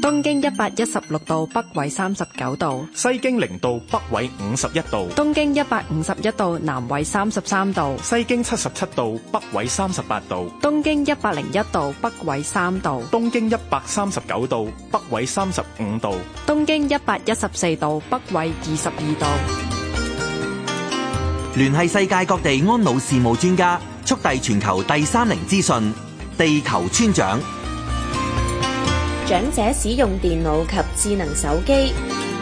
東經116度，北緯39度； 西經0度，北緯51度； 東經151度，南緯33度； 西經77度，北緯38度； 東經101度，北緯3度； 東經139度，北緯35度； 東經114度，北緯22度。 聯繫世界各地安老事務專家，速遞全球第30資訊，地球村長。 長者使用電腦及智能手機。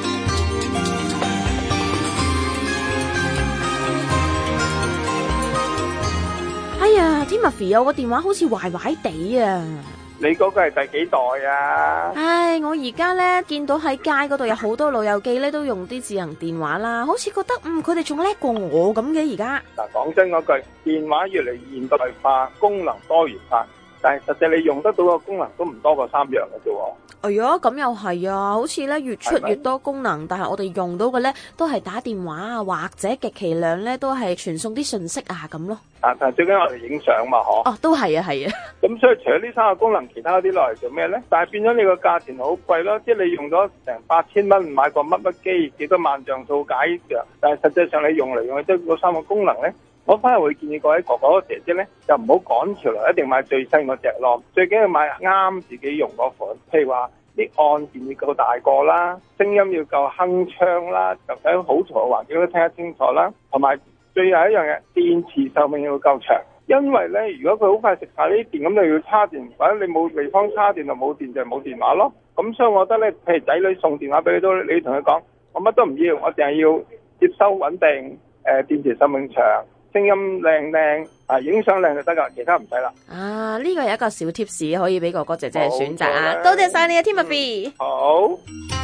哎呀 Timothy， 我個電話好似壞壞地啊！ 你嗰個係第幾代啊？ 唉，我而家咧見到喺街嗰度有好多老友記咧都用啲智能電話啦，好似覺得佢哋仲叻過我咁嘅而家。 嗱，講真嗰句，電話越嚟現代化，功能多元化，但係實際你用得到嘅功能都唔多過3樣嘅啫。 哎呀，咁又係啊，好似咧越出越多功能，但係我哋用到嘅咧都係打電話啊，或者極其量咧都係傳送啲信息啊咁咯。 但係最緊要我哋影相嘛，嗬。 哦，都係啊，係啊。咁所以除咗呢3個功能，其他啲落嚟做咩咧？但係變咗你個價錢好貴咯，即係你用咗成8000蚊買個乜機，幾多萬像素解嘅，但係實際上你用嚟用去即係嗰3個功能咧。我反而會建議各位哥哥姐姐咧，就唔好趕潮流，一定買最新嗰隻咯。最緊要買啱自己用嗰款，譬如話啲按鍵要夠大個啦，聲音要夠鏗鏘啦，就喺好嘈嘅環境都聽得清楚啦。同埋最後一樣嘢，電池壽命要夠長，因為咧如果佢好快食晒呢啲電，咁你要插電，或者你冇地方插電就冇電就冇電話咯。咁所以我覺得咧，譬如仔女送電話俾你都，你同佢講，我乜都唔要，我淨係要接收穩定，電池壽命長。聲音靚啊，影相靚就得噶，其他唔使啦。 啊，呢個係一個小貼士，可以俾哥哥姐姐選擇啊！多謝晒你啊 ，Timothy。 好。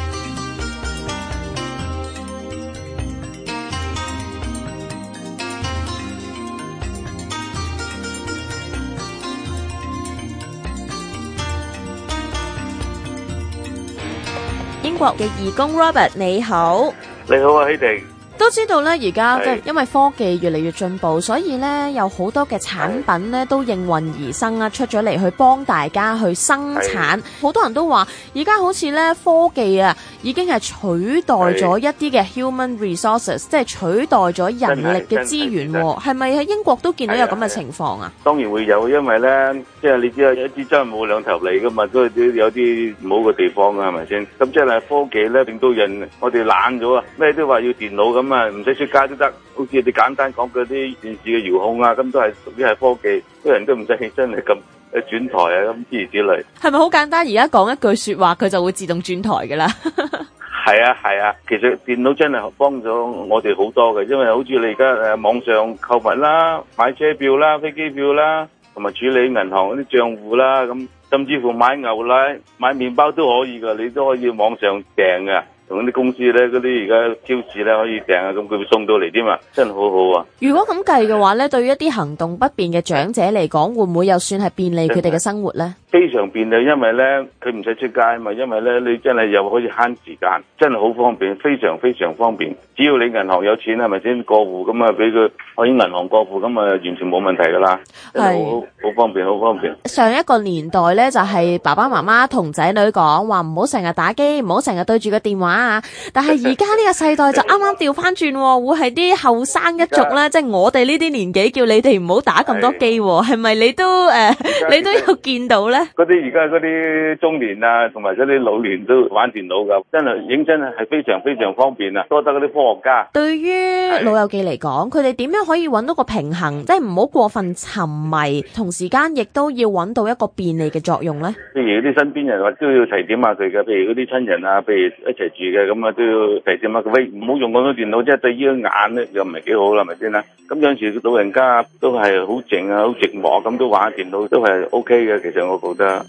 英國嘅義工 Robert， 你好。 你好啊，希迪。 都知道咧，而家即係因為科技越嚟越進步，所以咧有好多嘅產品咧都應運而生啊，出咗嚟去幫大家去生產。好多人都話，而家好似咧科技啊，已經係取代咗一啲嘅 human resources， 即係取代咗人力嘅資源。係咪喺英國都見到有咁嘅情況啊？ 當然會有，因為咧，即係你知啊，一支針冇兩頭利噶嘛，都有啲唔好嘅地方噶，係咪先？咁即係科技咧令到人我哋懶咗啊，咩都話要電腦咁啊，唔使出街都得。好似你簡單講嗰啲電視嘅遙控啊，咁都係屬於係科技，啲人都唔使真係咁轉台啊，咁諸如此類。係咪好簡單？而家講一句說話，佢就會自動轉台噶啦。係啊，其實電腦真係幫咗我哋好多嘅，因為好似你而家網上購物啦、買車票啦、飛機票啦，同埋處理銀行嗰啲賬戶啦，咁甚至乎買牛奶、買麵包都可以噶，你都可以網上訂噶。同啲公司咧，嗰啲而家超市咧可以訂啊，咁佢會送到嚟添嘛，真係好好啊！如果咁計嘅話咧，對於一啲行動不便嘅長者嚟講，會唔會又算係便利佢哋嘅生活咧？非常便利，因為咧佢唔使出街嘛，因為咧你真係又可以慳時間，真係好方便，非常非常方便。只要你銀行有錢係咪先過戶咁啊，俾佢可以銀行過戶咁啊，完全冇問題噶啦，真係好方便，好方便。上一個年代咧就係爸爸媽媽同仔女講話唔好成日打機，唔好成日對住個電話。但係而家呢個世代就啱啱調翻轉，會係啲後生一族咧，即係我哋呢啲年紀叫你哋唔好打咁多機，係咪你都你都有見到咧？嗰啲而家嗰啲中年啊，同埋嗰啲老年都玩電腦噶，真係認真係非常非常方便啊！多得嗰啲科學家。對於老友記嚟講，佢哋點樣可以揾到個平衡，即係唔好過分沉迷，同時間亦都要揾到一個便利嘅作用咧？譬如啲身邊人話都要提點下佢嘅，譬如嗰啲親人啊，譬如一齊住嘅咁啊，都要提點下佢，喂，唔好用咁多電腦，即係對於眼咧又唔係幾好啦，係咪先啦？咁有陣時老人家都係好靜啊，好寂寞咁都玩下電腦都係 OK 嘅，其實我覺得。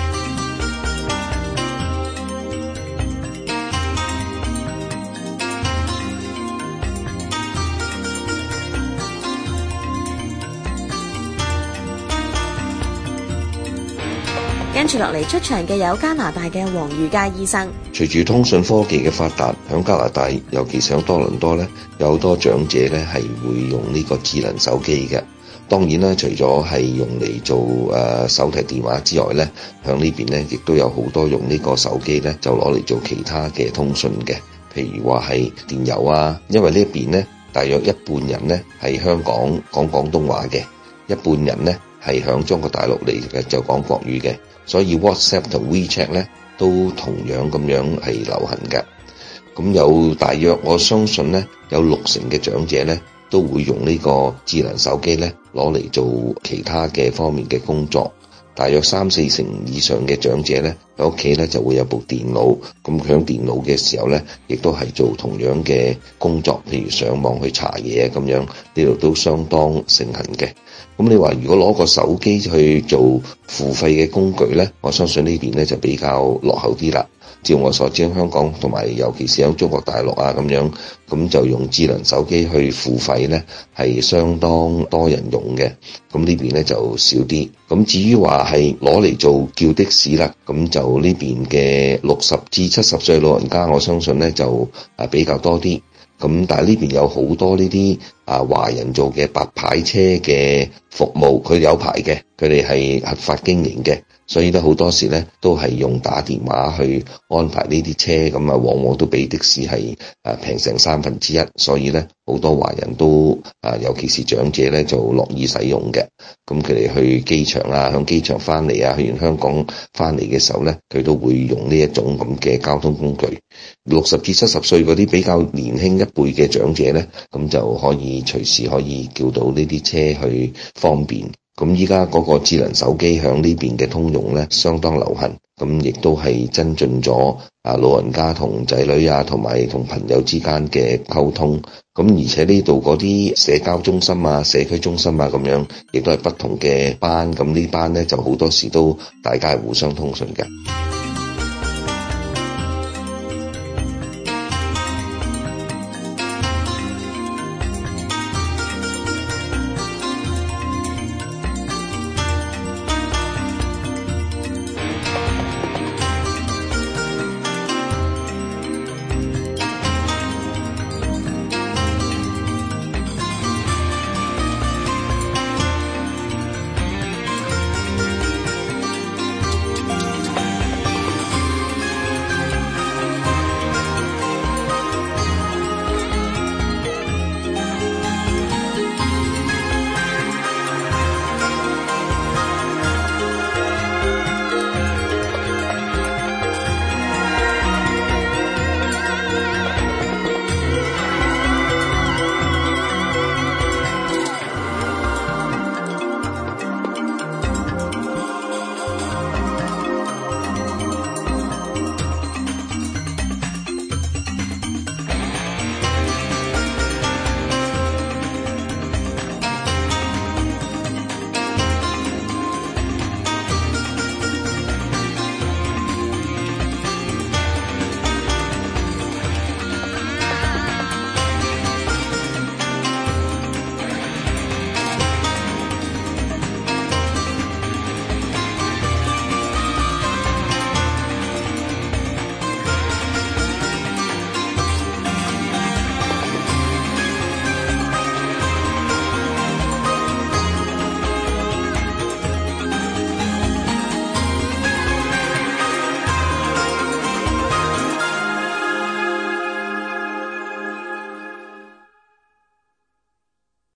跟住落嚟出場嘅有加拿大嘅黃宇佳醫生。 隨住通訊科技嘅發達，響加拿大，尤其上多倫多咧，有好多長者咧係會用呢個智能手機嘅。 當然啦，除咗係用嚟做手提電話之外咧，響呢邊咧亦都有好多用呢個手機咧就攞嚟做其他嘅通訊嘅，譬如話係電郵啊。因為呢邊咧大約一半人咧係香港講廣東話嘅，一半人咧係響中國大陸嚟嘅就講國語嘅，所以 WhatsApp 同 WeChat 咧都同樣咁樣係流行嘅。咁有大約我相信咧有60%嘅長者咧都會用呢個智能手機咧攞嚟做其他嘅方面嘅工作。大約3-4成以上嘅長者咧喺屋企咧就會有部電腦，咁響電腦嘅時候咧亦都係做同樣嘅工作，譬如上網去查嘢咁樣，呢度都相當盛行嘅。咁你話如果攞個手機去做付費嘅工具咧，我相信呢邊咧就比較落後啲啦。照我所知，香港同埋尤其是喺中國大陸啊咁樣，咁就用智能手機去付費咧係相當多人用嘅，咁呢邊咧就少啲。咁至於話係攞嚟做叫的士啦，咁就呢邊嘅60至70歲老人家，我相信咧就比較多啲。咁但係呢邊有好多呢啲華人做嘅白牌車嘅服務，佢有牌嘅，佢哋係合法經營嘅，所以咧好多時咧都係用打電話去安排呢啲車，咁往往都比的士係平成1/3，所以咧好多華人都尤其是長者咧就樂意使用嘅。咁佢哋去機場啊，響機場翻嚟啊，去完香港翻嚟嘅時候咧，佢都會用呢一種咁嘅交通工具。60至70歲嗰啲比較年輕一輩嘅長者咧，咁就可以隨時可以叫到呢啲車去方便。咁依家嗰個智能手機響呢邊嘅通用咧相當流行，咁亦都係增進咗老人家同仔女啊同埋同朋友之間嘅溝通。咁而且呢度嗰啲社交中心啊、社區中心啊咁樣，亦都係不同嘅班，咁呢班咧就好多時都大家係互相通訊嘅。